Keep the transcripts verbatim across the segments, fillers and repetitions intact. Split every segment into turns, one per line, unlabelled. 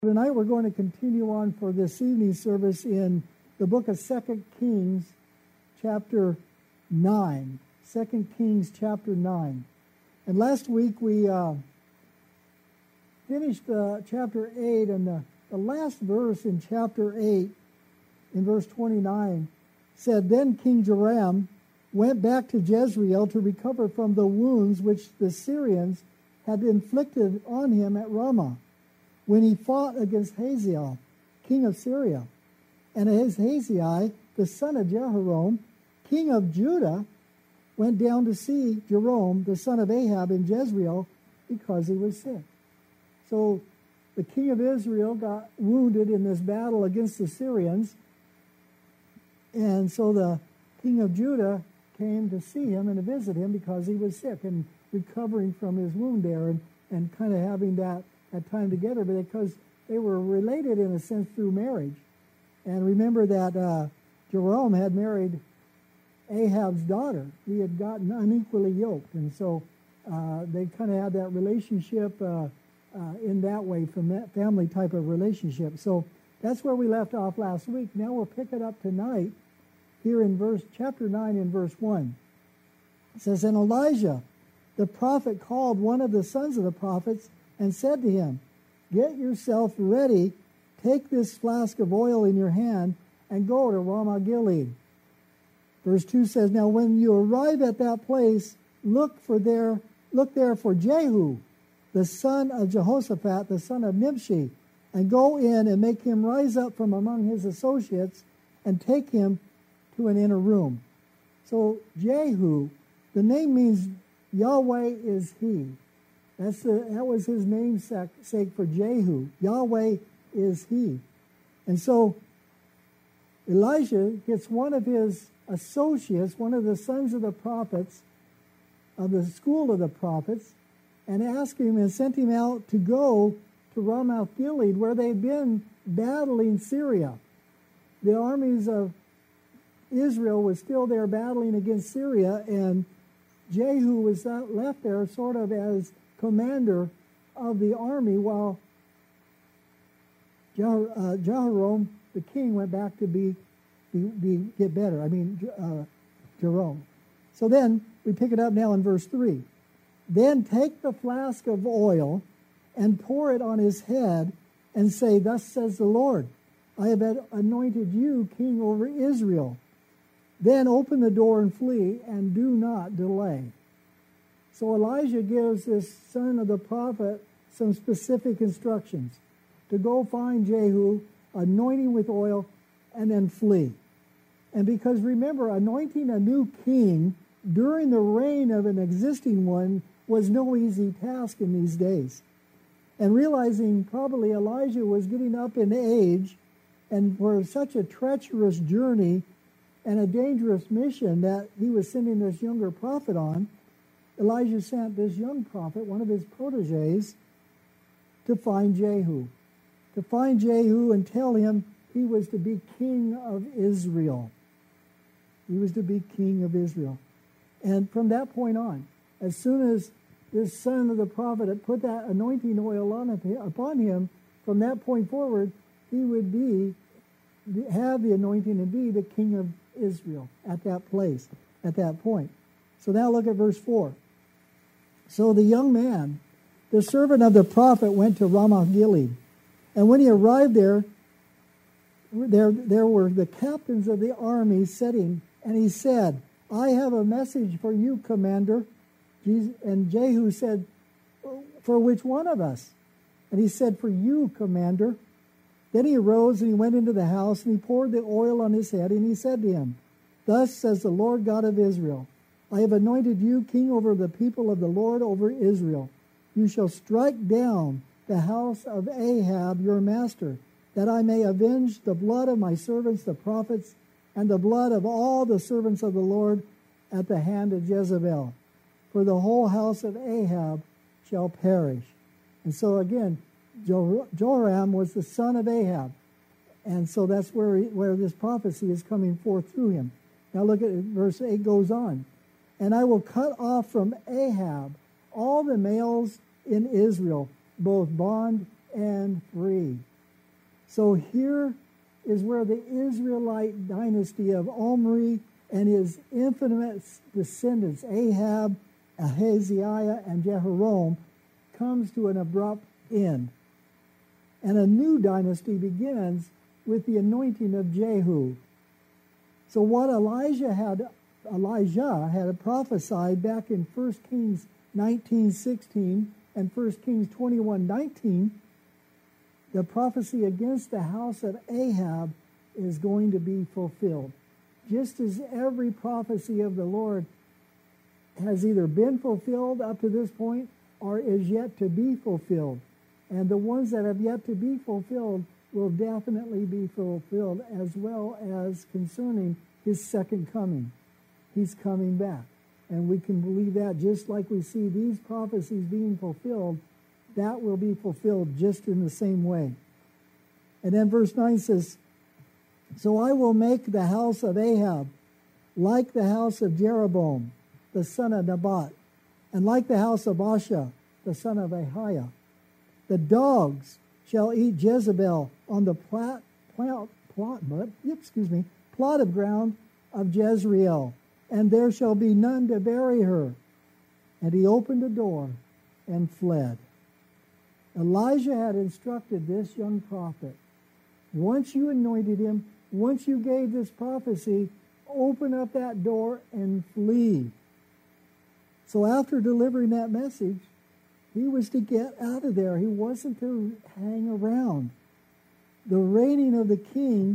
Tonight we're going to continue on for this evening service in the book of Second Kings, chapter nine. Second Kings, chapter nine. And last week we uh, finished uh, chapter eight, and the, the last verse in chapter eight, in verse twenty-nine, said, "Then King Joram went back to Jezreel to recover from the wounds which the Syrians had inflicted on him at Ramah, when he fought against Hazael, king of Syria. And Ahaziah, the son of Jehoram, king of Judah, went down to see Joram, the son of Ahab, in Jezreel, because he was sick." So the king of Israel got wounded in this battle against the Syrians, and so the king of Judah came to see him and to visit him because he was sick and recovering from his wound there, and, and kind of having that that time together, but because they were related in a sense through marriage. And remember that uh, Joram had married Ahab's daughter. He had gotten unequally yoked, and so uh, they kind of had that relationship uh, uh, in that way, from that family type of relationship. So that's where we left off last week. Now we'll pick it up tonight here in verse chapter nine in verse one. It says, "And Elijah, the prophet, called one of the sons of the prophets and said to him, 'Get yourself ready, take this flask of oil in your hand, and go to Ramoth Gilead.' Verse two says, "Now when you arrive at that place, look for there, look there for Jehu, the son of Jehoshaphat, the son of Nimshi, and go in and make him rise up from among his associates, and take him to an inner room." So Jehu, the name means Yahweh is he. That's the, that was his namesake for Jehu. Yahweh is he. And so Elijah gets one of his associates, one of the sons of the prophets, of the school of the prophets, and asked him and sent him out to go to Ramoth Gilead, where they'd been battling Syria. The armies of Israel was still there battling against Syria, and Jehu was left there sort of as commander of the army, while Jeho- uh, Jehoram, the king, went back to be, be, be get better. I mean, uh, Jerome. So then we pick it up now in verse three. "Then take the flask of oil and pour it on his head, and say, 'Thus says the Lord, I have anointed you king over Israel. Then open the door and flee, and do not delay.'" So Elijah gives this son of the prophet some specific instructions to go find Jehu, anoint him with oil, and then flee. And because remember, anointing a new king during the reign of an existing one was no easy task in these days. And realizing probably Elijah was getting up in age, and for such a treacherous journey and a dangerous mission that he was sending this younger prophet on, Elijah sent this young prophet, one of his proteges, to find Jehu. To find Jehu and tell him he was to be king of Israel. He was to be king of Israel. And from that point on, as soon as this son of the prophet had put that anointing oil on upon him, from that point forward, he would be have the anointing and be the king of Israel at that place, at that point. So now look at verse four. "So the young man, the servant of the prophet, went to Ramoth Gilead. And when he arrived there, there, there were the captains of the army sitting, and he said, 'I have a message for you, commander.' And Jehu said, 'For which one of us?' And he said, 'For you, commander.' Then he arose and he went into the house, and he poured the oil on his head, and he said to him, 'Thus says the Lord God of Israel, I have anointed you king over the people of the Lord, over Israel. You shall strike down the house of Ahab your master, that I may avenge the blood of my servants the prophets, and the blood of all the servants of the Lord at the hand of Jezebel. For the whole house of Ahab shall perish.'" And so again, Joram was the son of Ahab. And so that's where, he, where this prophecy is coming forth through him. Now look at it, verse eight goes on. "And I will cut off from Ahab all the males in Israel, both bond and free." So here is where the Israelite dynasty of Omri and his infamous descendants, Ahab, Ahaziah, and Jehoram, comes to an abrupt end. And a new dynasty begins with the anointing of Jehu. So what Elijah had, Elijah had prophesied back in First Kings nineteen sixteen and First Kings twenty-one nineteen, the prophecy against the house of Ahab is going to be fulfilled. Just as every prophecy of the Lord has either been fulfilled up to this point or is yet to be fulfilled. And the ones that have yet to be fulfilled will definitely be fulfilled, as well as concerning his second coming. He's coming back. And we can believe that just like we see these prophecies being fulfilled, that will be fulfilled just in the same way. And then verse nine says, so I will make the house of Ahab like the house of Jeroboam, the son of Nebat, and like the house of Baasha, the son of Ahiah. The dogs shall eat Jezebel on the plot, plot, plot, but, excuse me, plot of ground of Jezreel, and there shall be none to bury her. And he opened the door and fled. Elijah had instructed this young prophet, once you anointed him, once you gave this prophecy, open up that door and flee. So after delivering that message, he was to get out of there. He wasn't to hang around. The reigning of the king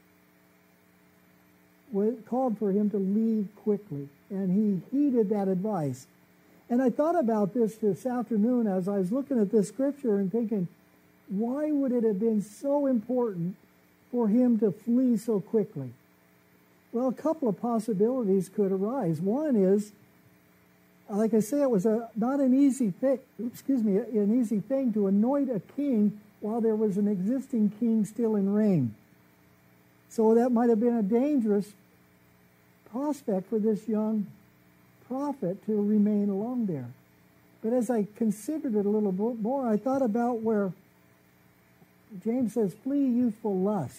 called for him to leave quickly, and he heeded that advice. And I thought about this this afternoon as I was looking at this scripture and thinking, why would it have been so important for him to flee so quickly? Well, a couple of possibilities could arise. One is, like I say, it was a not an easy thing, excuse me, an easy thing to anoint a king while there was an existing king still in reign. So that might have been a dangerous prospect for this young prophet to remain along there. But as I considered it a little bit more, I thought about where James says, flee youthful lust.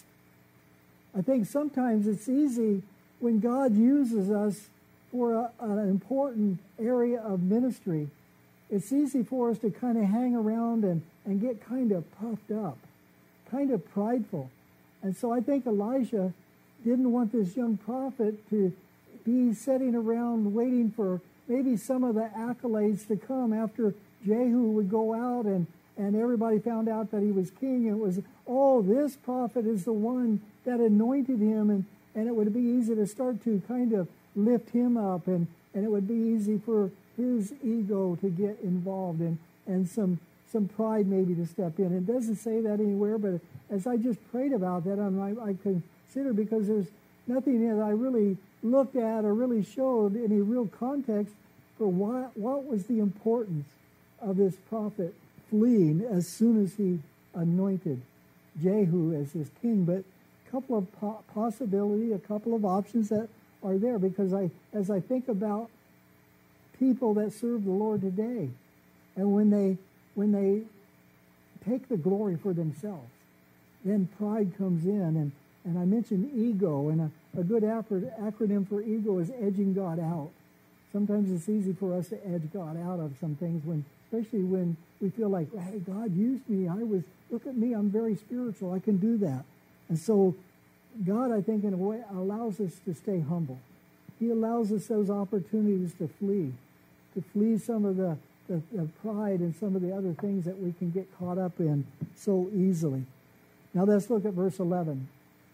I think sometimes it's easy when God uses us for a, an important area of ministry, it's easy for us to kind of hang around and, and get kind of puffed up, kind of prideful. And so I think Elijah didn't want this young prophet to be sitting around waiting for maybe some of the accolades to come after Jehu would go out and, and everybody found out that he was king. And it was, oh, this prophet is the one that anointed him. And, and it would be easy to start to kind of lift him up. And, and it would be easy for his ego to get involved in, and some some pride maybe to step in. It doesn't say that anywhere, but as I just prayed about that, I'm, I, I consider, because there's nothing that I really looked at or really showed any real context for why, what was the importance of this prophet fleeing as soon as he anointed Jehu as his king. But a couple of po- possibility, a couple of options that are there, because I, as I think about people that serve the Lord today, and when they when they take the glory for themselves, then pride comes in. And, and I mentioned ego, and a, a good acronym for ego is edging God out. Sometimes it's easy for us to edge God out of some things, when, especially when we feel like, hey, God used me. I was, look at me, I'm very spiritual. I can do that. And so God, I think, in a way, allows us to stay humble. He allows us those opportunities to flee, to flee some of the The, the pride and some of the other things that we can get caught up in so easily. Now let's look at verse eleven.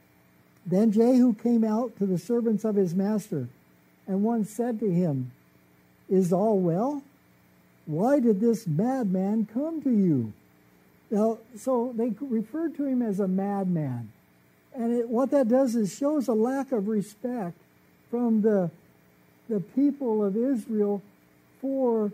Then Jehu came out to the servants of his master, and one said to him, "Is all well? Why did this madman come to you?" Now, so they referred to him as a madman. And it, what that does is shows a lack of respect from the, the people of Israel for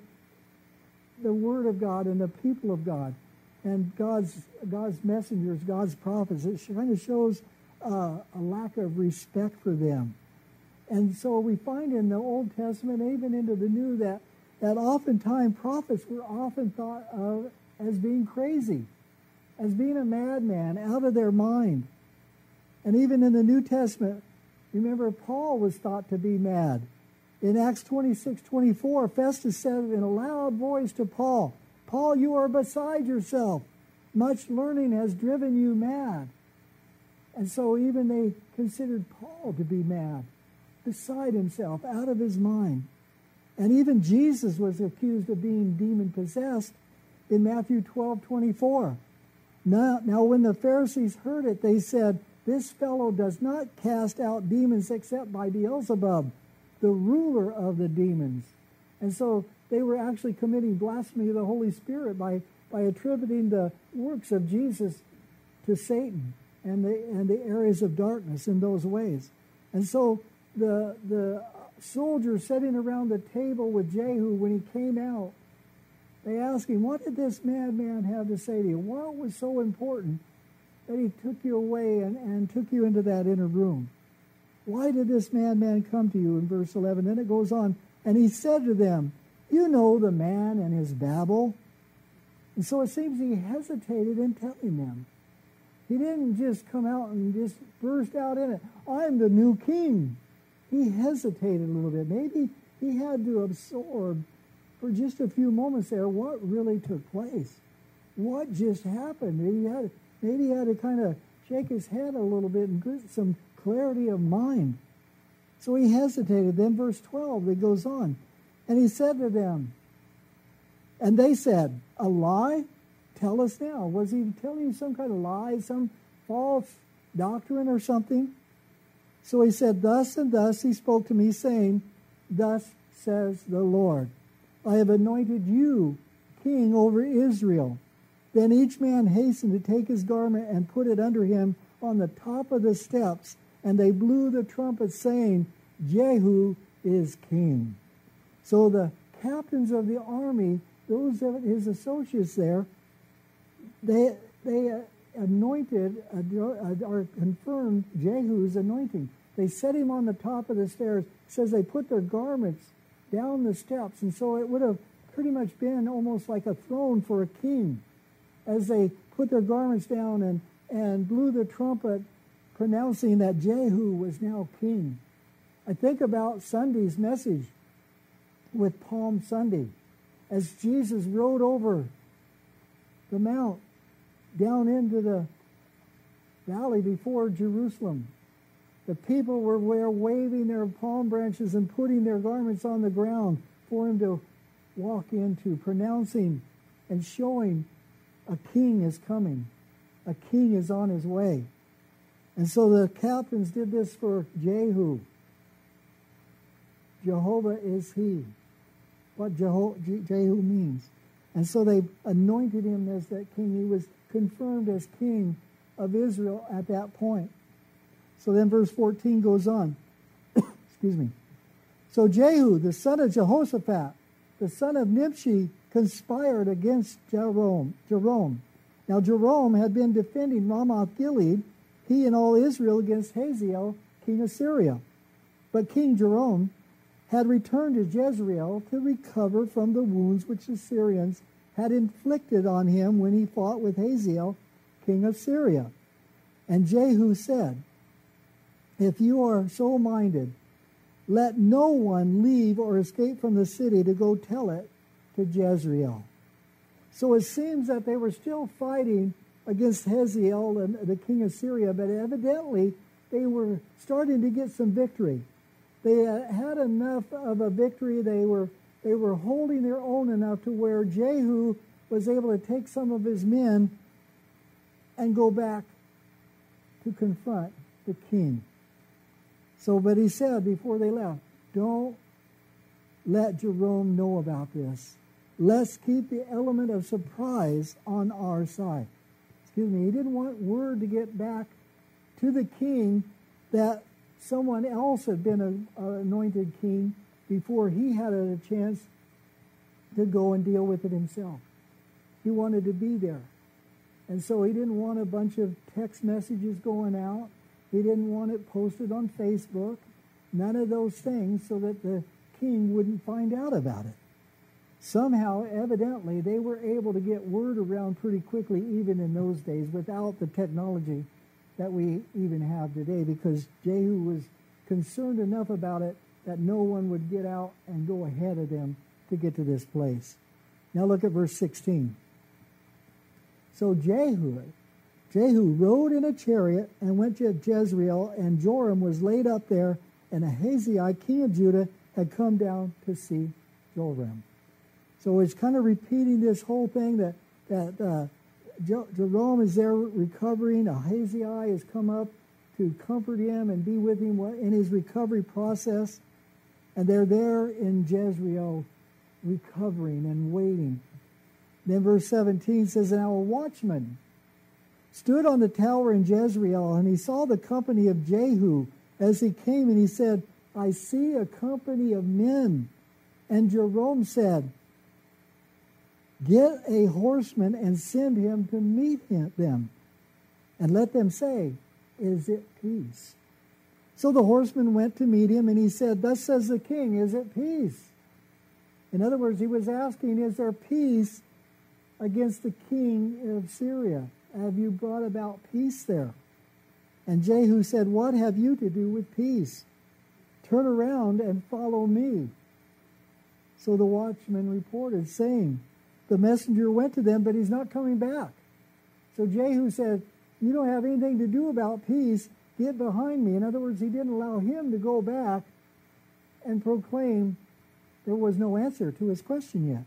the word of God and the people of God and God's God's messengers, God's prophets. It kind of shows uh, a lack of respect for them. And so we find in the Old Testament, even into the New, that, that oftentimes prophets were often thought of as being crazy. as being a madman, out of their mind. And even in the New Testament, remember, Paul was thought to be mad. In Acts twenty-six twenty-four, Festus said in a loud voice to Paul, "Paul, you are beside yourself. Much learning has driven you mad." And so even they considered Paul to be mad, beside himself, out of his mind. And even Jesus was accused of being demon-possessed in Matthew twelve twenty-four. Now, now when the Pharisees heard it, they said, "This fellow does not cast out demons except by Beelzebub, the ruler of the demons." And so they were actually committing blasphemy of the Holy Spirit by, by attributing the works of Jesus to Satan and the and the areas of darkness in those ways. And so the the soldiers sitting around the table with Jehu, when he came out, they asked him, "What did this madman have to say to you? What was so important that he took you away and, and took you into that inner room? Why did this madman come to you?" In verse eleven, then it goes on, "And he said to them, 'You know the man and his babble.'" And so it seems he hesitated in telling them. He didn't just come out and just burst out in it. "I'm the new king." He hesitated a little bit. Maybe he had to absorb for just a few moments there what really took place. What just happened? Maybe he had, maybe he had to kind of shake his head a little bit and get some clarity of mind. So he hesitated. Then verse twelve, it goes on. "And he said to them," and they said, "A lie? Tell us now." Was he telling you some kind of lie, some false doctrine or something? So he said, "Thus and thus he spoke to me, saying, 'Thus says the Lord, I have anointed you king over Israel.' Then each man hastened to take his garment and put it under him on the top of the steps, and they blew the trumpet, saying, 'Jehu is king.'" So the captains of the army, those of his associates there, they they uh, anointed uh, or confirmed Jehu's anointing. They set him on the top of the stairs. It says they put their garments down the steps, and so it would have pretty much been almost like a throne for a king as they put their garments down and, and blew the trumpet, pronouncing that Jehu was now king. I think about Sunday's message with Palm Sunday, as Jesus rode over the mount down into the valley before Jerusalem. The people were there waving their palm branches and putting their garments on the ground for him to walk into, pronouncing and showing a king is coming. A king is on his way. And so the captains did this for Jehu. Jehovah is he. What Jeho- Jehu means. And so they anointed him as that king. He was confirmed as king of Israel at that point. So then verse fourteen goes on. Excuse me. "So Jehu, the son of Jehoshaphat, the son of Nimshi, conspired against Jerome. Jerome. Now Jerome had been defending Ramoth Gilead, he and all Israel, against Hazael, king of Syria. But King Jerome had returned to Jezreel to recover from the wounds which the Syrians had inflicted on him when he fought with Hazael, king of Syria. And Jehu said, 'If you are so minded, let no one leave or escape from the city to go tell it to Jezreel.'" So it seems that they were still fighting against Hazael and the king of Syria, but evidently they were starting to get some victory. They had enough of a victory. They were they were holding their own enough to where Jehu was able to take some of his men and go back to confront the king. So, but he said before they left, "Don't let Jerome know about this. Let's keep the element of surprise on our side." Excuse me. He didn't want word to get back to the king that someone else had been an anointed king before he had a chance to go and deal with it himself. He wanted to be there. And so he didn't want a bunch of text messages going out. He didn't want it posted on Facebook. None of those things, so that the king wouldn't find out about it. Somehow, evidently, they were able to get word around pretty quickly, even in those days, without the technology that we even have today, because Jehu was concerned enough about it that no one would get out and go ahead of them to get to this place. Now look at verse sixteen. So Jehu, Jehu rode in a chariot and went to Jezreel, and Joram was laid up there, and Ahaziah, king of Judah, had come down to see Joram. So it's kind of repeating this whole thing that, that uh, Joram is there recovering. Ahaziah has come up to comfort him and be with him in his recovery process. And they're there in Jezreel recovering and waiting. Then verse seventeen says, "Now a watchman stood on the tower in Jezreel, and he saw the company of Jehu as he came, and he said, 'I see a company of men.' And Joram said, 'Get a horseman and send him to meet him, them, and let them say, "Is it peace?" So the horseman went to meet him, and he said, 'Thus says the king, is it peace?'" In other words, he was asking, is there peace against the king of Syria? Have you brought about peace there? And Jehu said, "What have you to do with peace? Turn around and follow me." So the watchman reported, saying, "The messenger went to them, but he's not coming back." So Jehu said, "You don't have anything to do about peace. Get behind me." In other words, he didn't allow him to go back and proclaim there was no answer to his question yet.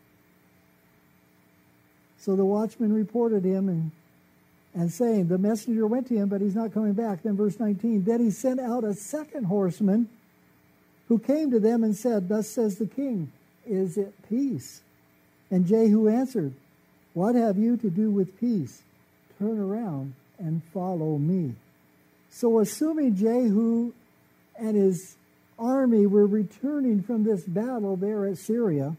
So the watchman reported him and, and saying, "The messenger went to him, but he's not coming back." Then verse nineteen, "Then he sent out a second horseman who came to them and said, 'Thus says the king, is it peace?' And Jehu answered, 'What have you to do with peace? Turn around and follow me.'" So assuming Jehu and his army were returning from this battle there at Syria,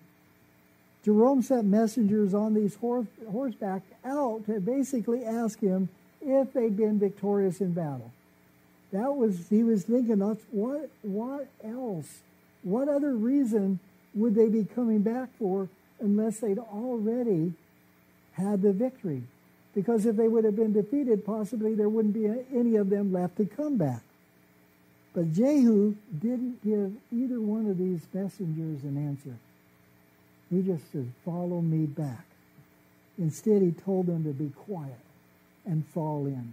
Joram sent messengers on these horse, horseback out to basically ask him if they'd been victorious in battle. That was, he was thinking, what, what else? What other reason would they be coming back for unless they'd already had the victory? Because if they would have been defeated, possibly there wouldn't be any of them left to come back. But Jehu didn't give either one of these messengers an answer. He just said, "Follow me back." Instead, he told them to be quiet and fall in.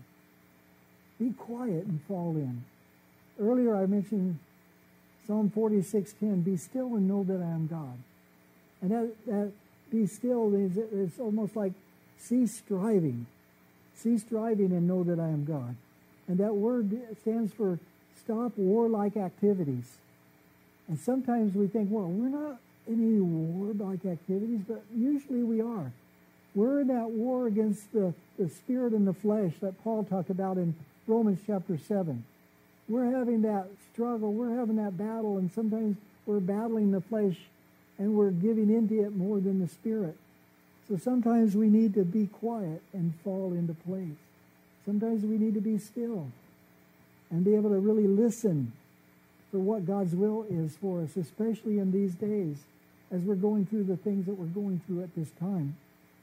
Be quiet and fall in. Earlier I mentioned Psalm forty-six ten, "Be still and know that I am God." And that, that be still is it's almost like cease striving. Cease striving and know that I am God. And that word stands for stop warlike activities. And sometimes we think, well, we're not in any warlike activities, but usually we are. We're in that war against the, the spirit and the flesh that Paul talked about in Romans chapter seven. We're having that struggle, we're having that battle, and sometimes we're battling the flesh and we're giving into it more than the spirit. So sometimes we need to be quiet and fall into place. Sometimes we need to be still and be able to really listen for what God's will is for us, especially in these days as we're going through the things that we're going through at this time.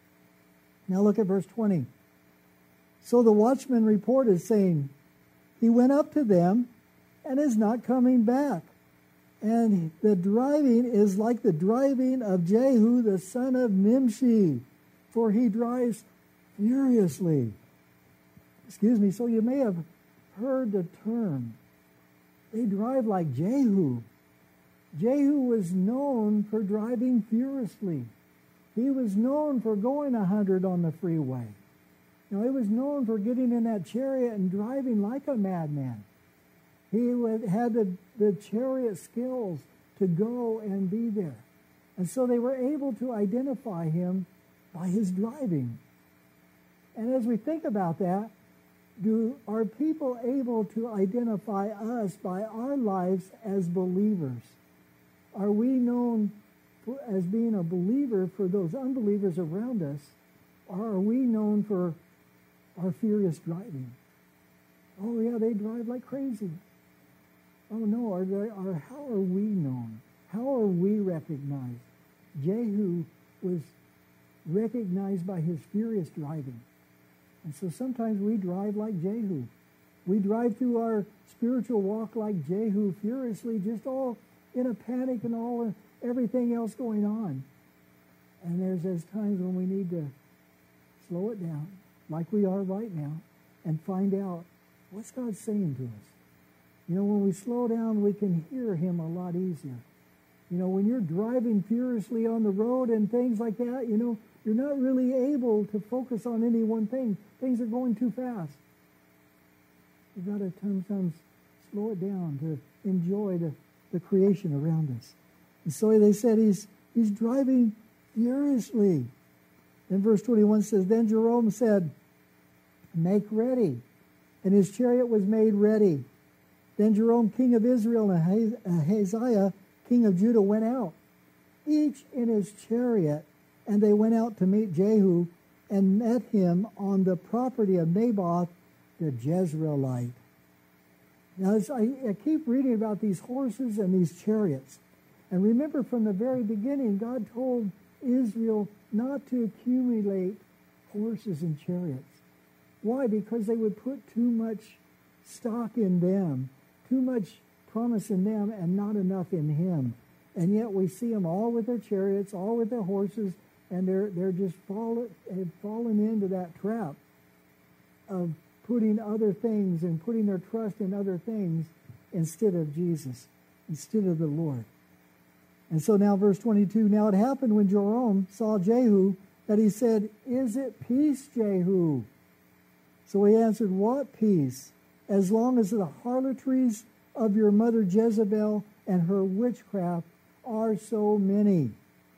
Now look at verse twenty. So the watchman reported, saying, "He went up to them and is not coming back. And the driving is like the driving of Jehu, the son of Nimshi, for he drives furiously." Excuse me, so you may have heard the term. They drive like Jehu. Jehu was known for driving furiously. He was known for going a hundred on the freeway. Now, he was known for getting in that chariot and driving like a madman. He had the, the chariot skills to go and be there. And so they were able to identify him by his driving. And as we think about that, do are people able to identify us by our lives as believers? Are we known for, as being a believer for those unbelievers around us? Or are we known for our furious driving? Oh yeah, they drive like crazy. Oh no, are they, are, how are we known? How are we recognized? Jehu was recognized by his furious driving. And so sometimes we drive like Jehu. We drive through our spiritual walk like Jehu, furiously, just all in a panic and all everything else going on. And there's those times when we need to slow it down, like we are right now, and find out what's God saying to us. You know, when we slow down, we can hear him a lot easier. You know, when you're driving furiously on the road and things like that, you know, you're not really able to focus on any one thing. Things are going too fast. You've got to sometimes slow it down to enjoy the, the creation around us. And so they said he's he's driving furiously. And verse twenty-one says, Then Jerome said, Make ready. And his chariot was made ready. Then Jerome, king of Israel, and Ahaziah, king of Judah, went out, each in his chariot, and they went out to meet Jehu and met him on the property of Naboth the Jezreelite. Now, as I, I keep reading about these horses and these chariots. And remember, from the very beginning, God told Israel not to accumulate horses and chariots. Why? Because they would put too much stock in them, too much promise in them, and not enough in him. And yet we see them all with their chariots, all with their horses, and they're they're just fallen have fallen into that trap of putting other things and putting their trust in other things instead of Jesus, instead of the Lord. And so now verse twenty-two, Now it happened when Joram saw Jehu that he said, Is it peace, Jehu? So he answered, What peace? As long as the harlotries of your mother Jezebel and her witchcraft are so many.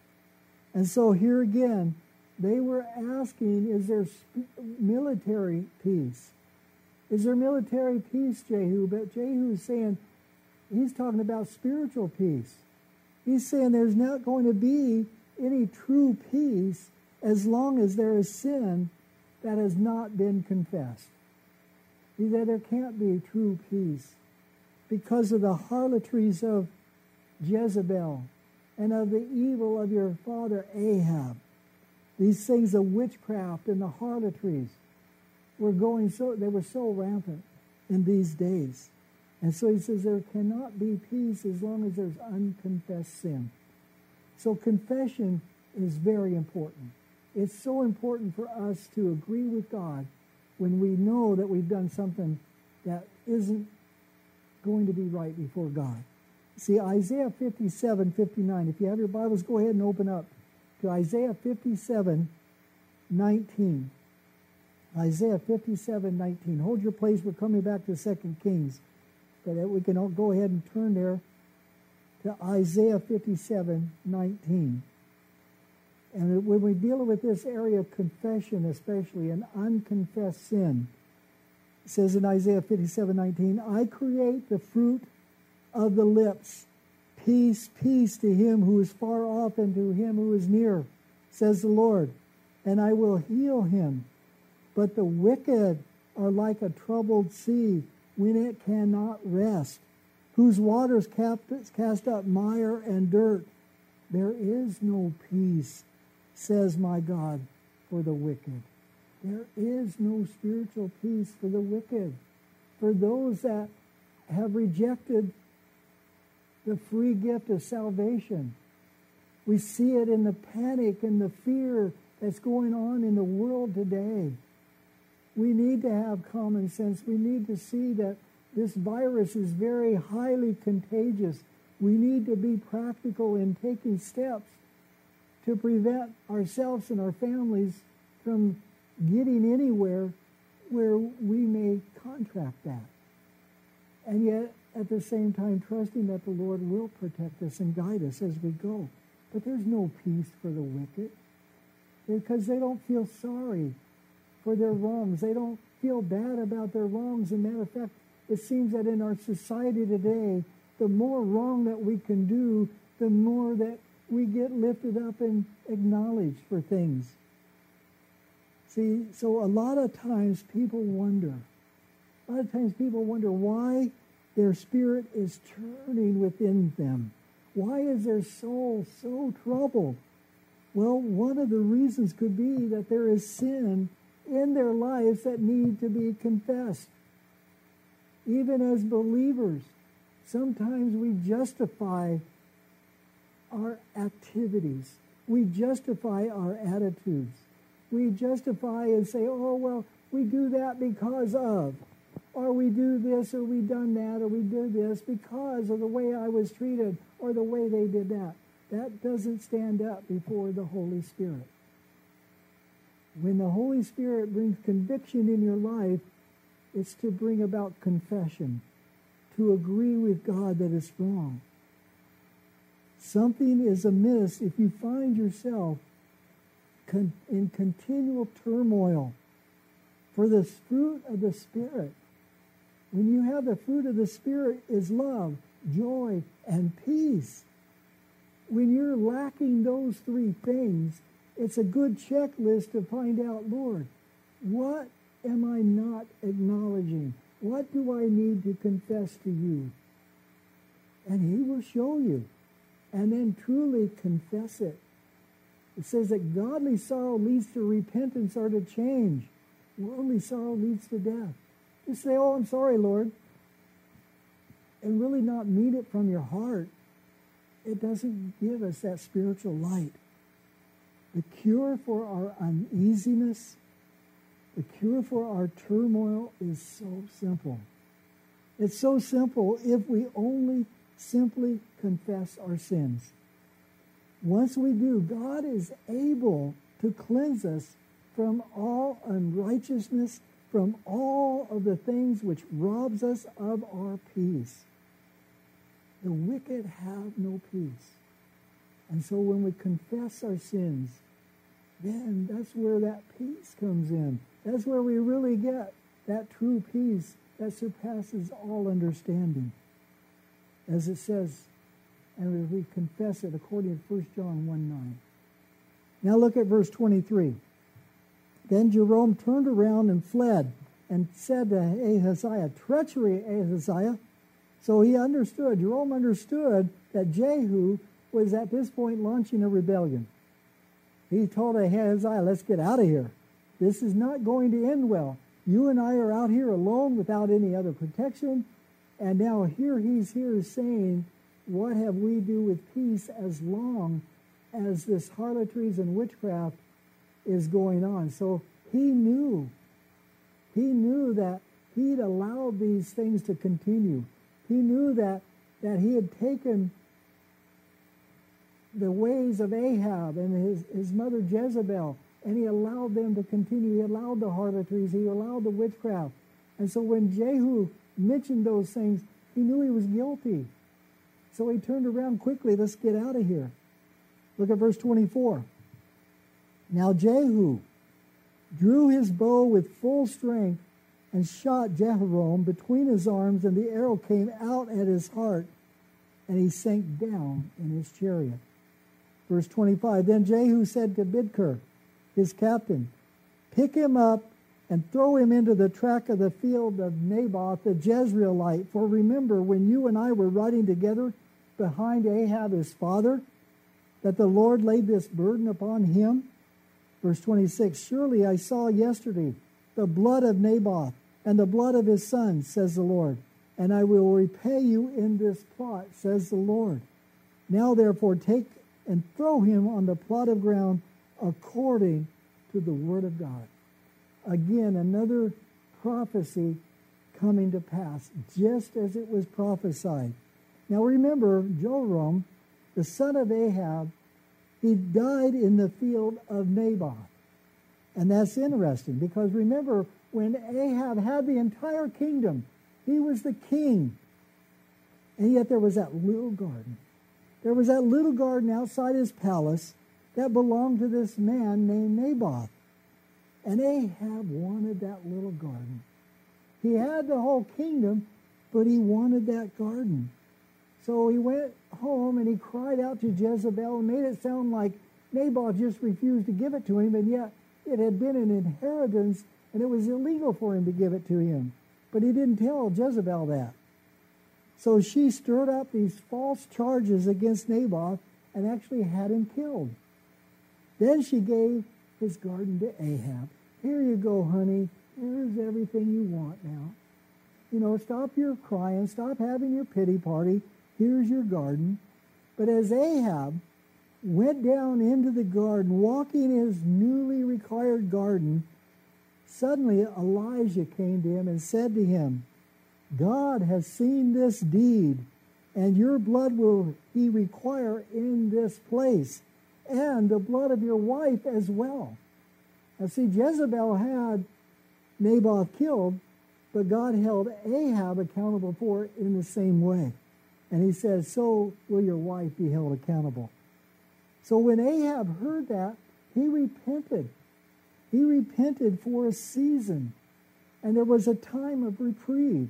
And so here again, they were asking, is there military peace? Is there military peace, Jehu? But Jehu is saying, he's talking about spiritual peace. He's saying there's not going to be any true peace as long as there is sin that has not been confessed. He said there can't be true peace because of the harlotries of Jezebel and of the evil of your father Ahab. These things of witchcraft and the harlotries were going so, they were so rampant in these days. And so he says there cannot be peace as long as there's unconfessed sin. So confession is very important. It's so important for us to agree with God when we know that we've done something that isn't going to be right before God. See, Isaiah fifty-seven, fifty-nine. If you have your Bibles, go ahead and open up to Isaiah fifty-seven, nineteen. Isaiah fifty-seven, nineteen. Hold your place. We're coming back to Second Kings. But we can all go ahead and turn there to Isaiah fifty-seven, nineteen. And when we deal with this area of confession, especially an unconfessed sin, it says in Isaiah fifty-seven, nineteen, I create the fruit of the lips. Peace, peace to him who is far off and to him who is near, says the Lord. And I will heal him. But the wicked are like a troubled sea when it cannot rest, whose waters cast up mire and dirt. There is no peace, says my God, for the wicked. There is no spiritual peace for the wicked, for those that have rejected the free gift of salvation. We see it in the panic and the fear that's going on in the world today. We need to have common sense. We need to see that this virus is very highly contagious. We need to be practical in taking steps to prevent ourselves and our families from getting anywhere where we may contract that. And yet, at the same time, trusting that the Lord will protect us and guide us as we go. But there's no peace for the wicked because they don't feel sorry for their wrongs. They don't feel bad about their wrongs. As a matter of fact, it seems that in our society today, the more wrong that we can do, the more that we get lifted up and acknowledged for things. See, so a lot of times people wonder, a lot of times people wonder why their spirit is turning within them, Why is their soul so troubled? Well, one of the reasons could be that there is sin in their lives that need to be confessed. Even as believers, sometimes we justify our activities. We justify our attitudes. We justify and say, oh, well, we do that because of. Or we do this, or we done that, or we did this because of the way I was treated, or the way they did that. That doesn't stand up before the Holy Spirit. When the Holy Spirit brings conviction in your life, it's to bring about confession, to agree with God that it's wrong. Something is amiss if you find yourself con- in continual turmoil for the fruit of the Spirit. When you have the fruit of the Spirit is love, joy, and peace. When you're lacking those three things, it's a good checklist to find out, Lord, what am I not acknowledging? What do I need to confess to you? And he will show you. And then truly confess it. It says that godly sorrow leads to repentance or to change. Worldly sorrow leads to death. You say, oh, I'm sorry, Lord. And really not mean it from your heart. It doesn't give us that spiritual light. The cure for our uneasiness, the cure for our turmoil is so simple. It's so simple if we only simply confess our sins. Once we do, God is able to cleanse us from all unrighteousness, from all of the things which robs us of our peace. The wicked have no peace. And so when we confess our sins, then that's where that peace comes in. That's where we really get that true peace that surpasses all understanding. As it says, and we confess it according to First John one nine. Now look at verse twenty-three. Then Jerome turned around and fled and said to Ahaziah, treachery, Ahaziah. So he understood, Jerome understood that Jehu was at this point launching a rebellion. He told Ahaziah, let's get out of here. This is not going to end well. You and I are out here alone without any other protection. And now here he's here saying, what have we do with peace as long as this harlotries and witchcraft is going on? So he knew, he knew that he'd allowed these things to continue. He knew that, that he had taken the ways of Ahab and his, his mother Jezebel, and he allowed them to continue. He allowed the harlotries. He allowed the witchcraft. And so when Jehu mentioned those things, he knew he was guilty. So he turned around quickly. Let's get out of here. Look at verse twenty-four. Now Jehu drew his bow with full strength and shot Jehoram between his arms, and the arrow came out at his heart, and he sank down in his chariot. Verse twenty-five, then Jehu said to Bidkar, his captain, pick him up and throw him into the track of the field of Naboth the Jezreelite. For remember, when you and I were riding together behind Ahab his father, that the Lord laid this burden upon him. Verse twenty-six, surely I saw yesterday the blood of Naboth and the blood of his sons, says the Lord, and I will repay you in this plot, says the Lord. Now therefore take and throw him on the plot of ground according to the word of God. Again, another prophecy coming to pass, just as it was prophesied. Now remember, Joram, the son of Ahab, he died in the field of Naboth. And that's interesting, because remember, when Ahab had the entire kingdom, he was the king. And yet there was that little garden. There was that little garden outside his palace that belonged to this man named Naboth. And Ahab wanted that little garden. He had the whole kingdom, but he wanted that garden. So he went home and he cried out to Jezebel and made it sound like Naboth just refused to give it to him, and yet it had been an inheritance and it was illegal for him to give it to him. But he didn't tell Jezebel that. So she stirred up these false charges against Naboth and actually had him killed. Then she gave his garden to Ahab. Here you go, honey. Here's everything you want now. You know, stop your crying. Stop having your pity party. Here's your garden. But as Ahab went down into the garden, walking his newly required garden, suddenly Elijah came to him and said to him, God has seen this deed, and your blood will he require in this place, and the blood of your wife as well. Now see, Jezebel had Naboth killed, but God held Ahab accountable for it in the same way. And he says, so will your wife be held accountable. So when Ahab heard that, he repented. He repented for a season. And there was a time of reprieve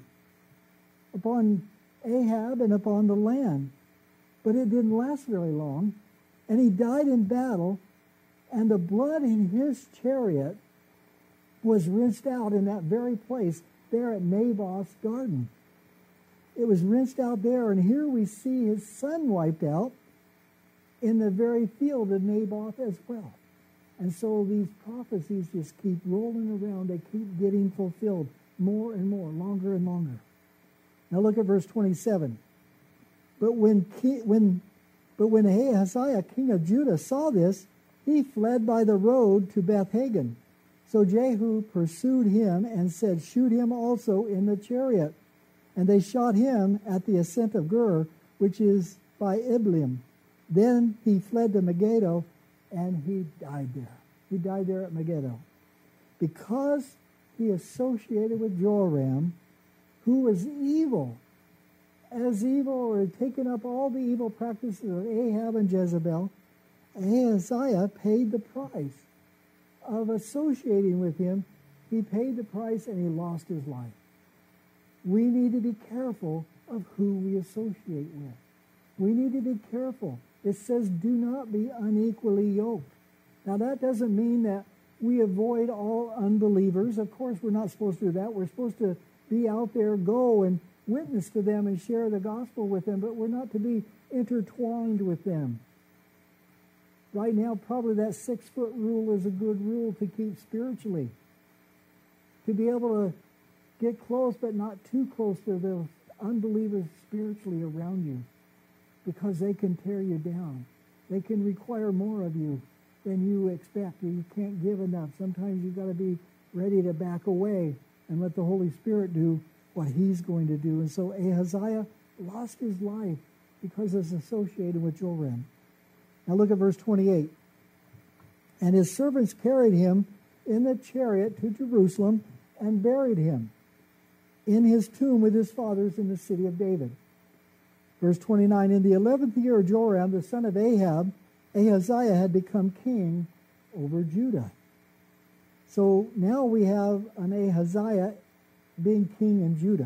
upon Ahab and upon the land. But it didn't last very long. And he died in battle, and the blood in his chariot was rinsed out in that very place there at Naboth's garden. It was rinsed out there, and here we see his son wiped out in the very field of Naboth as well. And so these prophecies just keep rolling around. They keep getting fulfilled more and more, longer and longer. Now look at verse twenty-seven. But when when but when Ahaziah, king of Judah, saw this, he fled by the road to Beth-Hagen. So Jehu pursued him and said, shoot him also in the chariot. And they shot him at the ascent of Gur, which is by Iblim. Then he fled to Megiddo, and he died there. He died there at Megiddo. Because he associated with Joram, who was evil, as evil, or had taken up all the evil practices of Ahab and Jezebel, Ahaziah paid the price of associating with him. He paid the price, and he lost his life. We need to be careful of who we associate with. We need to be careful. It says, do not be unequally yoked. Now, that doesn't mean that we avoid all unbelievers. Of course, we're not supposed to do that. We're supposed to be out there, go and witness to them and share the gospel with them, but we're not to be intertwined with them. Right now, probably that six-foot rule is a good rule to keep spiritually. To be able to get close, but not too close to the unbelievers spiritually around you, because they can tear you down. They can require more of you than you expect. You can't give enough. Sometimes you've got to be ready to back away and let the Holy Spirit do what he's going to do. And so Ahaziah lost his life because it's associated with Joram. Now look at verse twenty-eight. And his servants carried him in the chariot to Jerusalem and buried him in his tomb with his fathers in the city of David. Verse twenty-nine, in the eleventh year of Joram, the son of Ahab, Ahaziah had become king over Judah. So now we have an Ahaziah being king in Judah.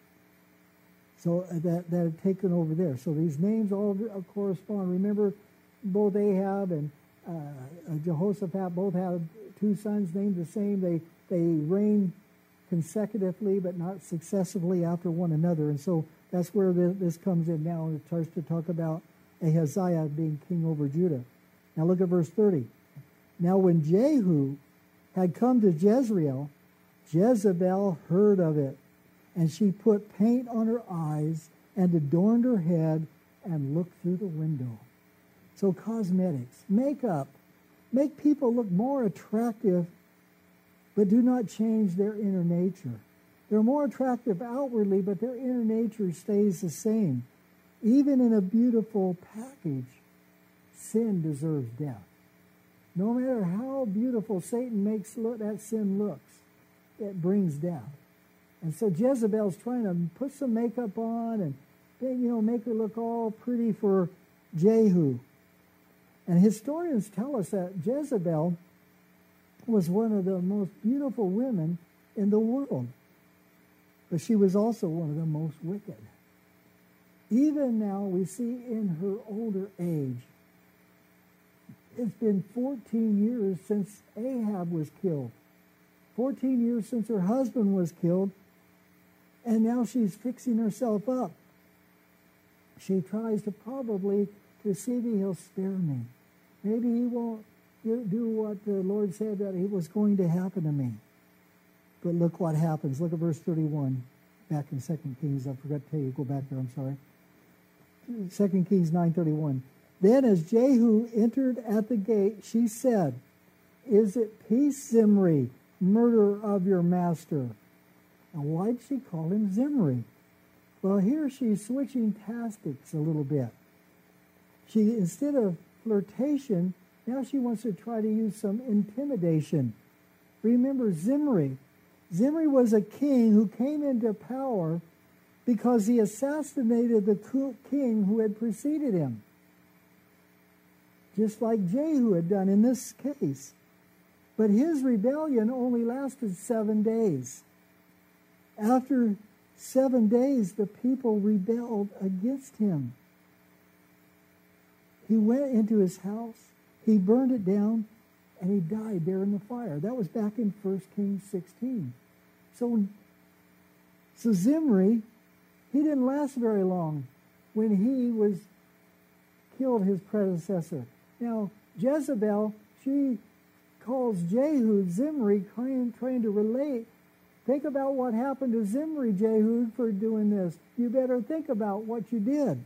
So that, that had taken over there. So these names all correspond. Remember, both Ahab and uh, Jehoshaphat both had two sons named the same. They, they reigned consecutively, but not successively after one another. And so that's where the, this comes in now. It starts to talk about Ahaziah being king over Judah. Now look at verse thirty. Now when Jehu had come to Jezreel, Jezebel heard of it, and she put paint on her eyes and adorned her head and looked through the window. So cosmetics, makeup, make people look more attractive, but do not change their inner nature. They're more attractive outwardly, but their inner nature stays the same. Even in a beautiful package, sin deserves death. No matter how beautiful Satan makes look, that sin looks, it brings death. And so Jezebel's trying to put some makeup on and, you know, make her look all pretty for Jehu. And historians tell us that Jezebel was one of the most beautiful women in the world. But she was also one of the most wicked. Even now, we see in her older age, it's been fourteen years since Ahab was killed. fourteen years since her husband was killed. And now she's fixing herself up she tries to probably to see if he'll spare me. Maybe he won't do what the Lord said that it was going to happen to me. But look what happens. Look at verse thirty-one. Back in Second Kings. I forgot to tell you. Go back there. I'm sorry. Second Kings nine thirty-one. Then as Jehu entered at the gate, she said, "Is it peace, Zimri, murderer of your master?" And why did she call him Zimri? Well, here she's switching tactics a little bit. She, instead of flirtation, now she wants to try to use some intimidation. Remember Zimri. Zimri was a king who came into power because he assassinated the king who had preceded him. Just like Jehu had done in this case. But his rebellion only lasted seven days. After seven days, the people rebelled against him. He went into his house, he burned it down, and he died there in the fire. That was back in First Kings sixteen. So, so Zimri, he didn't last very long when he was killed his predecessor. Now, Jezebel, she calls Jehu Zimri, trying, trying to relate. Think about what happened to Zimri, Jehu, for doing this. You better think about what you did.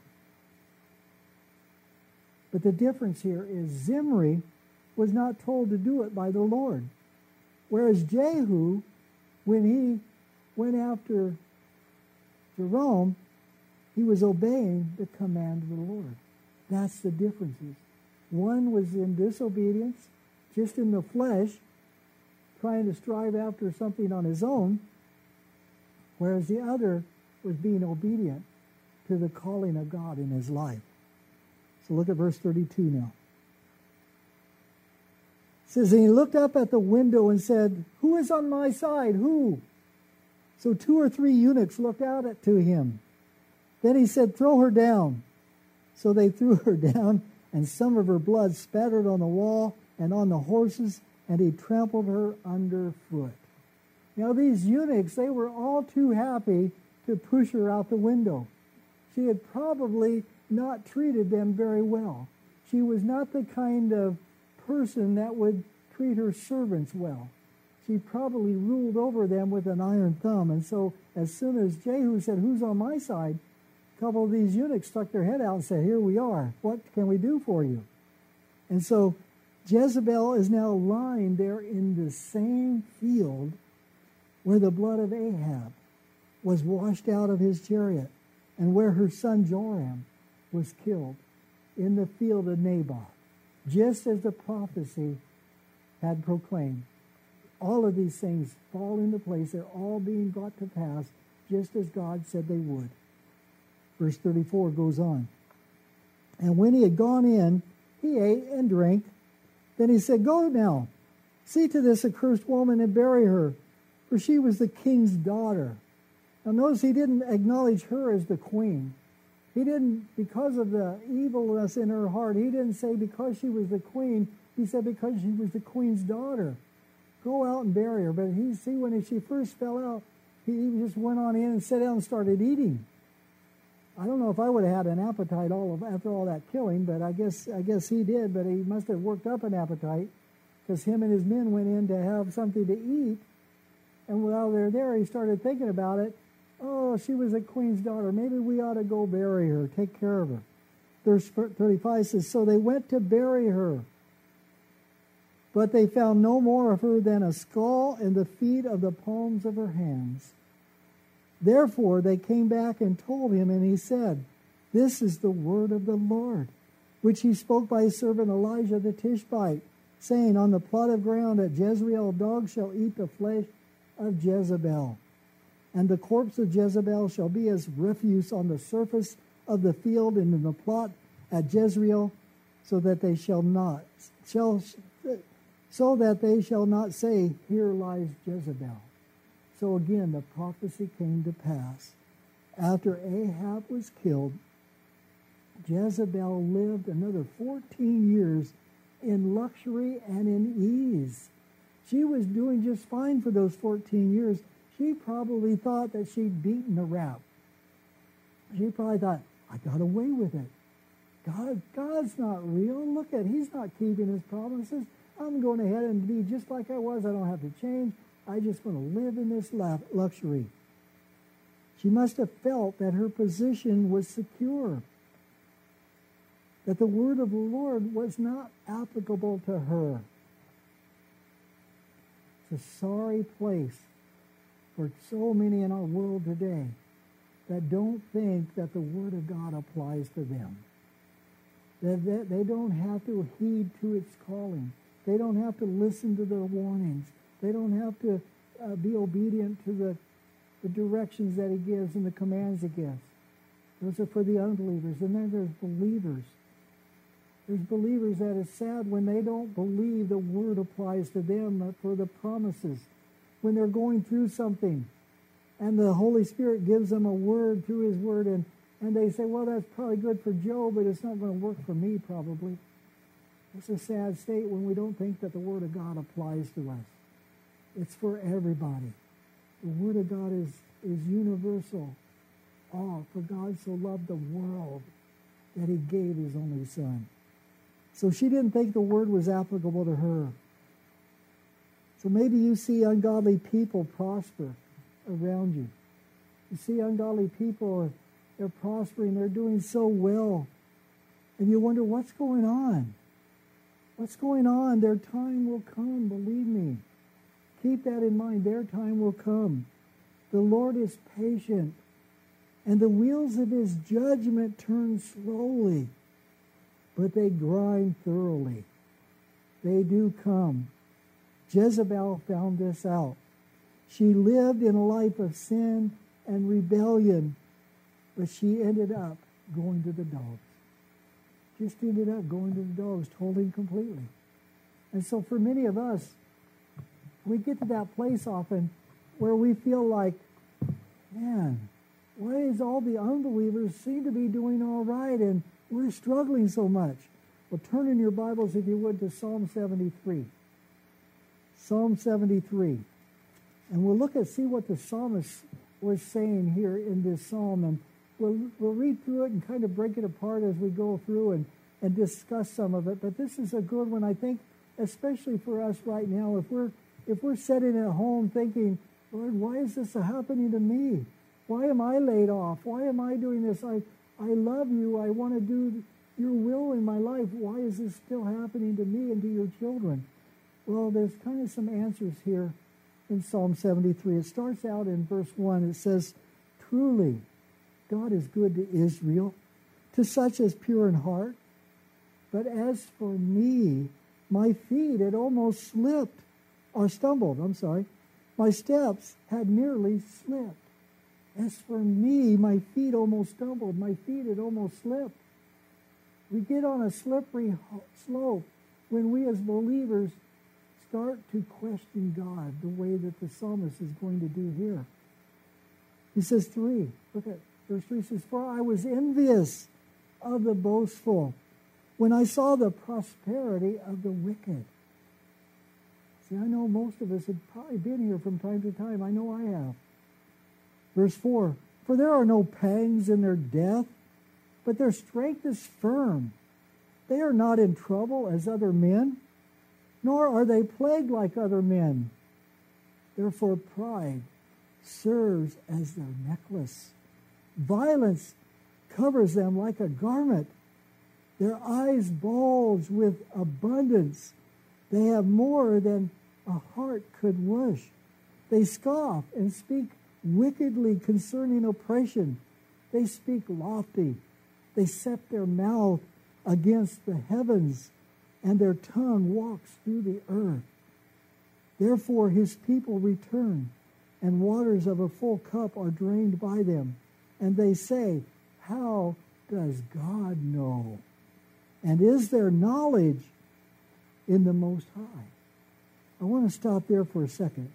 But the difference here is Zimri was not told to do it by the Lord. Whereas Jehu, when he went after Jerome, he was obeying the command of the Lord. That's the differences. One was in disobedience, just in the flesh, trying to strive after something on his own, whereas the other was being obedient to the calling of God in his life. So look at verse thirty-two now. It says, and he looked up at the window and said, "Who is on my side? Who?" So two or three eunuchs looked out at to him. Then he said, "Throw her down." So they threw her down, and some of her blood spattered on the wall and on the horses, and he trampled her underfoot. Now these eunuchs, they were all too happy to push her out the window. She had probably not treated them very well. She was not the kind of person that would treat her servants well. She probably ruled over them with an iron thumb. And so as soon as Jehu said, "Who's on my side?" a couple of these eunuchs stuck their head out and said, "Here we are. What can we do for you?" And so Jezebel is now lying there in the same field where the blood of Ahab was washed out of his chariot and where her son Joram was killed, in the field of Naboth, just as the prophecy had proclaimed. All of these things fall into place. They're all being brought to pass just as God said they would. Verse thirty-four goes on. And when he had gone in, he ate and drank. Then he said, "Go now, see to this accursed woman and bury her, for she was the king's daughter." Now notice he didn't acknowledge her as the queen. He didn't, because of the evilness in her heart, he didn't say because she was the queen. He said because she was the queen's daughter. Go out and bury her. But he see when she first fell out, he, he just went on in and sat down and started eating. I don't know if I would have had an appetite all of, after all that killing, but I guess I guess he did. But he must have worked up an appetite because him and his men went in to have something to eat. And while they're there, he started thinking about it. Oh, she was a queen's daughter. Maybe we ought to go bury her, take care of her. Verse thirty-five says, so they went to bury her. But they found no more of her than a skull and the feet of the palms of her hands. Therefore they came back and told him, and he said, this is the word of the Lord, which he spoke by his servant Elijah the Tishbite, saying, on the plot of ground at Jezreel dogs shall eat the flesh of Jezebel. And the corpse of Jezebel shall be as refuse on the surface of the field and in the plot at Jezreel, so that they shall not shall so that they shall not say, here lies Jezebel. So again, the prophecy came to pass. After Ahab was killed, Jezebel lived another fourteen years in luxury and in ease. She was doing just fine for those fourteen years. She probably thought that she'd beaten the rap. She probably thought, I got away with it. God, God's not real. Look at, he's not keeping his promises. I'm going ahead and be just like I was. I don't have to change. I just want to live in this luxury. She must have felt that her position was secure, that the word of the Lord was not applicable to her. It's a sorry place for so many in our world today that don't think that the word of God applies to them. That, that they don't have to heed to its calling. They don't have to listen to the warnings. They don't have to uh, be obedient to the, the directions that he gives and the commands he gives. Those are for the unbelievers. And then there's believers. There's believers that is sad when they don't believe the word applies to them for the promises. When they're going through something and the Holy Spirit gives them a word through his word, and, and they say, well, that's probably good for Joe, but it's not going to work for me probably. It's a sad state when we don't think that the word of God applies to us. It's for everybody. The word of God is, is universal. Oh, for God so loved the world that he gave his only son. So she didn't think the word was applicable to her. So maybe you see ungodly people prosper around you. You see ungodly people, they're prospering, they're doing so well. And you wonder, what's going on? What's going on? Their time will come, believe me. Keep that in mind. Their time will come. The Lord is patient, and the wheels of his judgment turn slowly, but they grind thoroughly. They do come. Jezebel found this out. She lived in a life of sin and rebellion, but she ended up going to the dogs. Just ended up going to the dogs totally and completely. And so for many of us, we get to that place often where we feel like, man, why is all the unbelievers seem to be doing all right and we're struggling so much? Well, turn in your Bibles, if you would, to Psalm seventy-three. Psalm seventy-three. And we'll look at, see what the psalmist was saying here in this psalm. And we'll, we'll read through it and kind of break it apart as we go through and, and discuss some of it. But this is a good one, I think, especially for us right now. If we're, if we're sitting at home thinking, Lord, why is this happening to me? Why am I laid off? Why am I doing this? I, I love you. I want to do your will in my life. Why is this still happening to me and to your children? Well, there's kind of some answers here in Psalm seventy-three. It starts out in verse one. It says, truly, God is good to Israel, to such as pure in heart. But as for me, my feet had almost slipped, or stumbled, I'm sorry. My steps had nearly slipped. As for me, my feet almost stumbled. My feet had almost slipped. We get on a slippery slope when we as believers start to question God the way that the psalmist is going to do here. He says three. Look at verse three. He says, for I was envious of the boastful when I saw the prosperity of the wicked. See, I know most of us have probably been here from time to time. I know I have. Verse four, for there are no pangs in their death, but their strength is firm. They are not in trouble as other men, nor are they plagued like other men. Therefore pride serves as their necklace. Violence covers them like a garment. Their eyes bulge with abundance. They have more than a heart could wish. They scoff and speak wickedly concerning oppression. They speak lofty. They set their mouth against the heavens, and their tongue walks through the earth. Therefore his people return, and waters of a full cup are drained by them. And they say, how does God know? And is there knowledge in the Most High? I want to stop there for a second.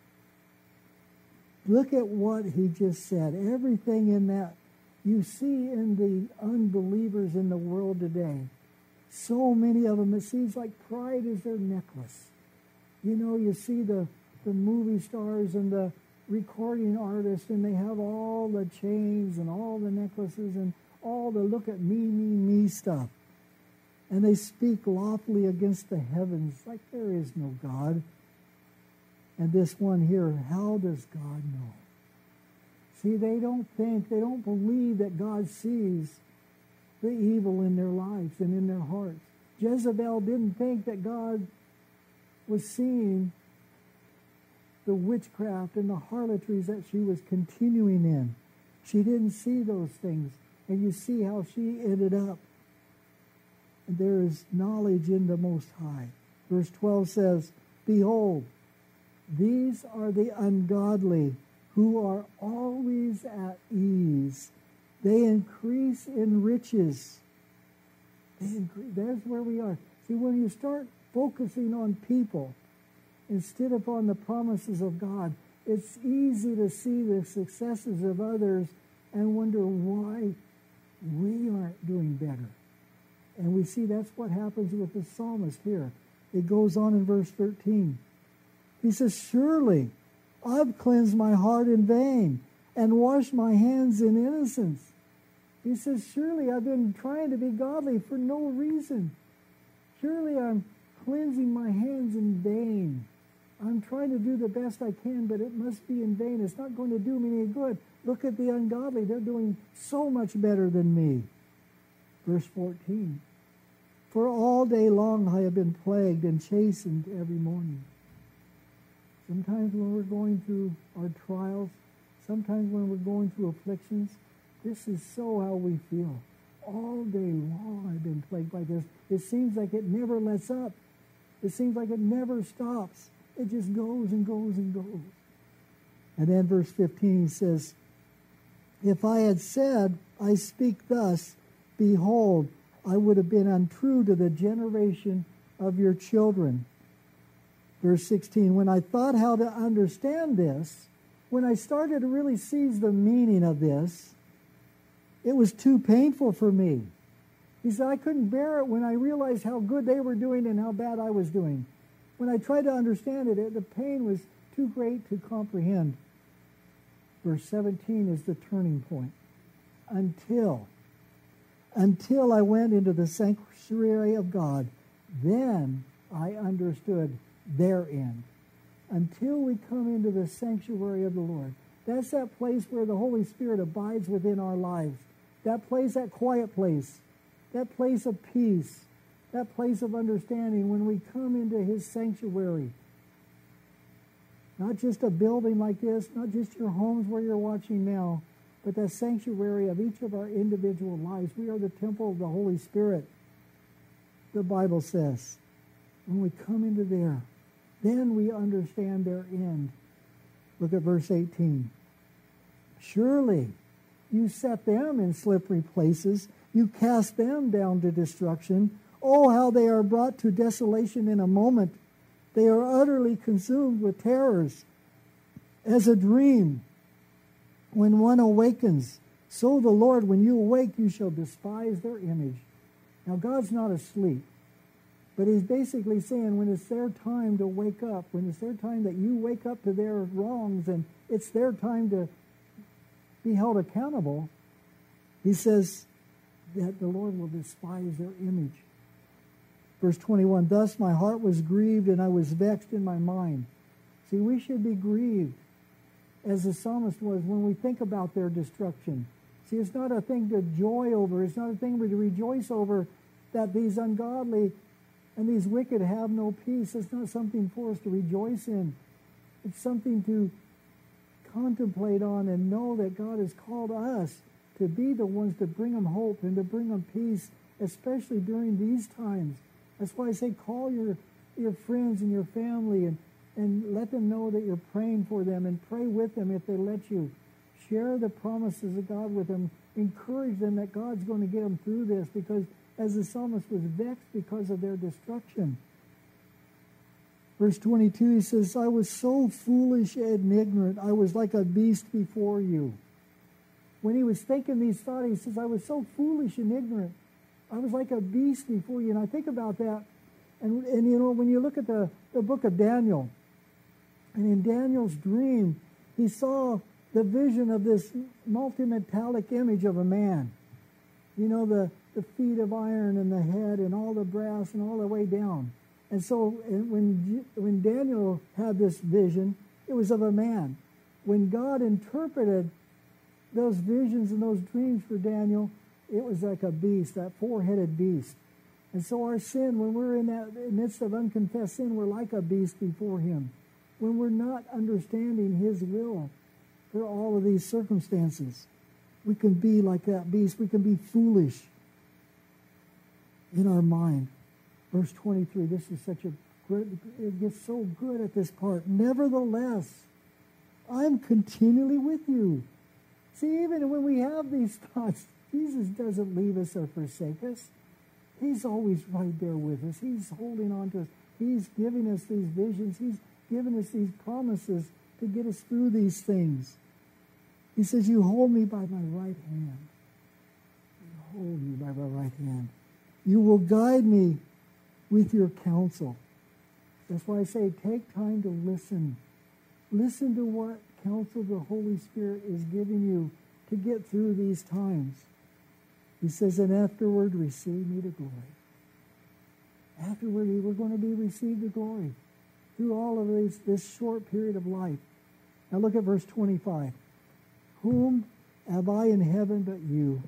Look at what he just said. Everything in that you see in the unbelievers in the world today. So many of them, it seems like pride is their necklace. You know, you see the, the movie stars and the recording artists, and they have all the chains and all the necklaces and all the look at me, me, me stuff. And they speak lawfully against the heavens like there is no God. And this one here, how does God know? See, they don't think, they don't believe that God sees the evil in their lives and in their hearts. Jezebel didn't think that God was seeing the witchcraft and the harlotries that she was continuing in. She didn't see those things. And you see how she ended up. And there is knowledge in the Most High. Verse twelve says, behold, these are the ungodly who are always at ease. They increase in riches. They increase. That's where we are. See, when you start focusing on people instead of on the promises of God, it's easy to see the successes of others and wonder why we aren't doing better. And we see that's what happens with the psalmist here. It goes on in verse thirteen. He says, surely I've cleansed my heart in vain and washed my hands in innocence. He says, surely I've been trying to be godly for no reason. Surely I'm cleansing my hands in vain. I'm trying to do the best I can, but it must be in vain. It's not going to do me any good. Look at the ungodly. They're doing so much better than me. Verse fourteen. For all day long I have been plagued and chastened every morning. Sometimes when we're going through our trials, sometimes when we're going through afflictions, this is so how we feel. All day long I've been plagued by this. It seems like it never lets up. It seems like it never stops. It just goes and goes and goes. And then verse fifteen says, if I had said, I speak thus, behold, I would have been untrue to the generation of your children. Verse sixteen, when I thought how to understand this, when I started to really seize the meaning of this, it was too painful for me. He said, I couldn't bear it when I realized how good they were doing and how bad I was doing. When I tried to understand it, it the pain was too great to comprehend. Verse seventeen is the turning point. Until, until I went into the sanctuary of God, then I understood their end. Until we come into the sanctuary of the Lord. That's that place where the Holy Spirit abides within our lives. That place, that quiet place. That place of peace. That place of understanding when we come into His sanctuary. Not just a building like this, not just your homes where you're watching now, but that sanctuary of each of our individual lives. We are the temple of the Holy Spirit, the Bible says. When we come into there, then we understand their end. Look at verse eighteen. Surely you set them in slippery places. You cast them down to destruction. Oh, how they are brought to desolation in a moment. They are utterly consumed with terrors. As a dream, when one awakens, so the Lord, when you awake, you shall despise their image. Now, God's not asleep. But He's basically saying when it's their time to wake up, when it's their time that you wake up to their wrongs and it's their time to be held accountable, He says that the Lord will despise their image. Verse twenty-one, thus my heart was grieved and I was vexed in my mind. See, we should be grieved as the psalmist was when we think about their destruction. See, it's not a thing to joy over. It's not a thing to rejoice over that these ungodly and these wicked have no peace. It's not something for us to rejoice in. It's something to contemplate on and know that God has called us to be the ones to bring them hope and to bring them peace, especially during these times. That's why I say call your, your friends and your family and, and let them know that you're praying for them and pray with them if they let you. Share the promises of God with them. Encourage them that God's going to get them through this, because as the psalmist was vexed because of their destruction. Verse twenty-two, he says, I was so foolish and ignorant, I was like a beast before you. When he was thinking these thoughts, he says, I was so foolish and ignorant. I was like a beast before you. And I think about that. And, and you know, when you look at the, the book of Daniel, and in Daniel's dream, he saw the vision of this multi-metallic image of a man. You know, the, the feet of iron and the head and all the brass and all the way down. And so when, when Daniel had this vision, it was of a man. When God interpreted those visions and those dreams for Daniel, it was like a beast, that four-headed beast. And so our sin, when we're in that midst of unconfessed sin, we're like a beast before him. When we're not understanding his will for all of these circumstances, we can be like that beast. We can be foolish in our mind. Verse twenty-three, this is such a good, it gets so good at this part. Nevertheless, I'm continually with you. See, even when we have these thoughts, Jesus doesn't leave us or forsake us. He's always right there with us. He's holding on to us. He's giving us these visions. He's giving us these promises to get us through these things. He says, you hold me by my right hand. You hold me by my right hand. You will guide me with your counsel. That's why I say take time to listen. Listen to what counsel the Holy Spirit is giving you to get through these times. He says, and afterward receive me to glory. Afterward, we're going to be received to glory through all of these, this short period of life. Now look at verse twenty-five. Whom have I in heaven but you?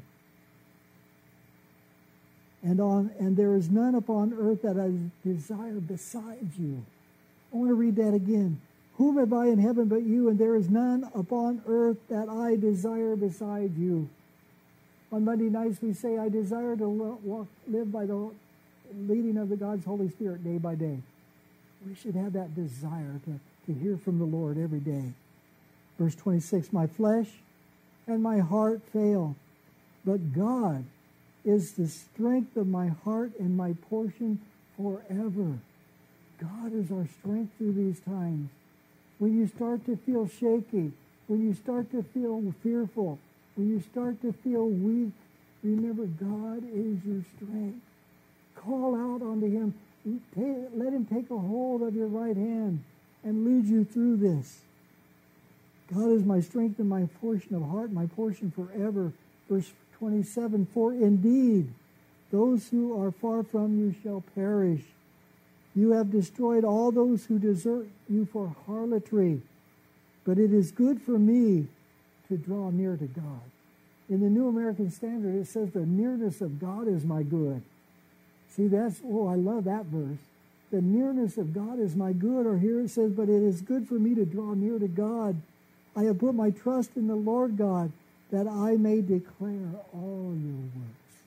And on and there is none upon earth that I desire besides you. I want to read that again. Whom have I in heaven but you? And there is none upon earth that I desire beside you. On Monday nights we say, I desire to walk, live by the leading of the God's Holy Spirit day by day. We should have that desire to, to hear from the Lord every day. Verse twenty-six, my flesh and my heart fail, but God is the strength of my heart and my portion forever. God is our strength through these times. When you start to feel shaky, when you start to feel fearful, when you start to feel weak, remember God is your strength. Call out unto him. Let him take a hold of your right hand and lead you through this. God is my strength and my portion of heart, my portion forever. Verse twenty-seven, for indeed those who are far from you shall perish. You have destroyed all those who desert you for harlotry. But it is good for me to draw near to God. In the New American Standard, it says the nearness of God is my good. See, that's, oh, I love that verse. The nearness of God is my good. Or here it says, but it is good for me to draw near to God. I have put my trust in the Lord God, that I may declare all your works.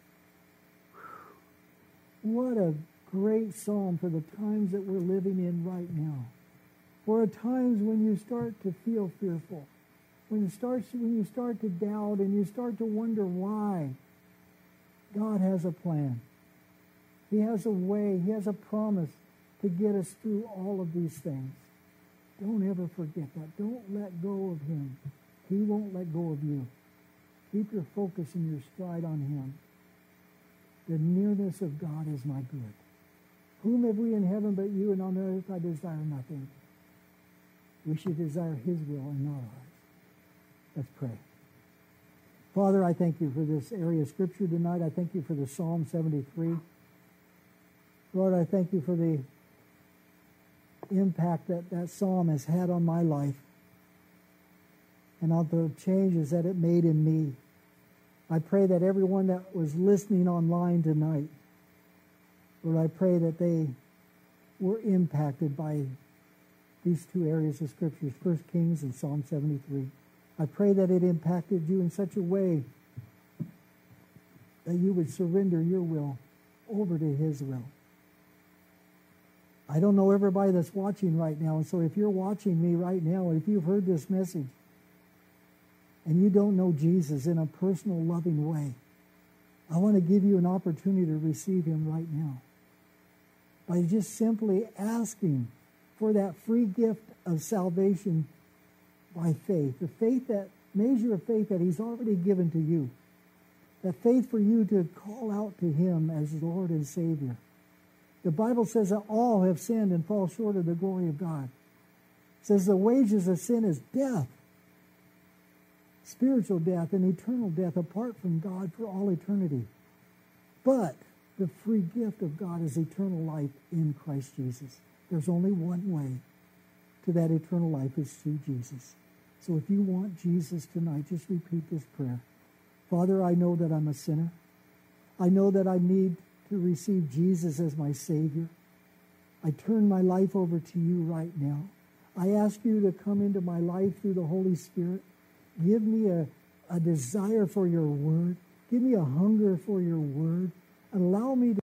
What a great psalm for the times that we're living in right now. For times when you start to feel fearful, when you start, when you start to doubt and you start to wonder why, God has a plan. He has a way. He has a promise to get us through all of these things. Don't ever forget that. Don't let go of him. He won't let go of you. Keep your focus and your stride on him. The nearness of God is my good. Whom have we in heaven but you, and on earth I desire nothing. We should desire his will and not ours. Let's pray. Father, I thank you for this area of Scripture tonight. I thank you for the Psalm seventy-three. Lord, I thank you for the impact that that psalm has had on my life and on the changes that it made in me. I pray that everyone that was listening online tonight, Lord, I pray that they were impacted by these two areas of Scriptures, First Kings and Psalm seventy-three. I pray that it impacted you in such a way that you would surrender your will over to his will. I don't know everybody that's watching right now, and so if you're watching me right now, if you've heard this message, and you don't know Jesus in a personal, loving way, I want to give you an opportunity to receive him right now by just simply asking for that free gift of salvation by faith, the faith, that measure of faith that he's already given to you, that faith for you to call out to him as Lord and Savior. The Bible says that all have sinned and fall short of the glory of God. It says the wages of sin is death. spiritual death and eternal death apart from God for all eternity. But the free gift of God is eternal life in Christ Jesus. There's only one way to that eternal life is through Jesus. So if you want Jesus tonight, just repeat this prayer. Father, I know that I'm a sinner. I know that I need to receive Jesus as my Savior. I turn my life over to you right now. I ask you to come into my life through the Holy Spirit. Give me a, a desire for your word. Give me a hunger for your word. Allow me to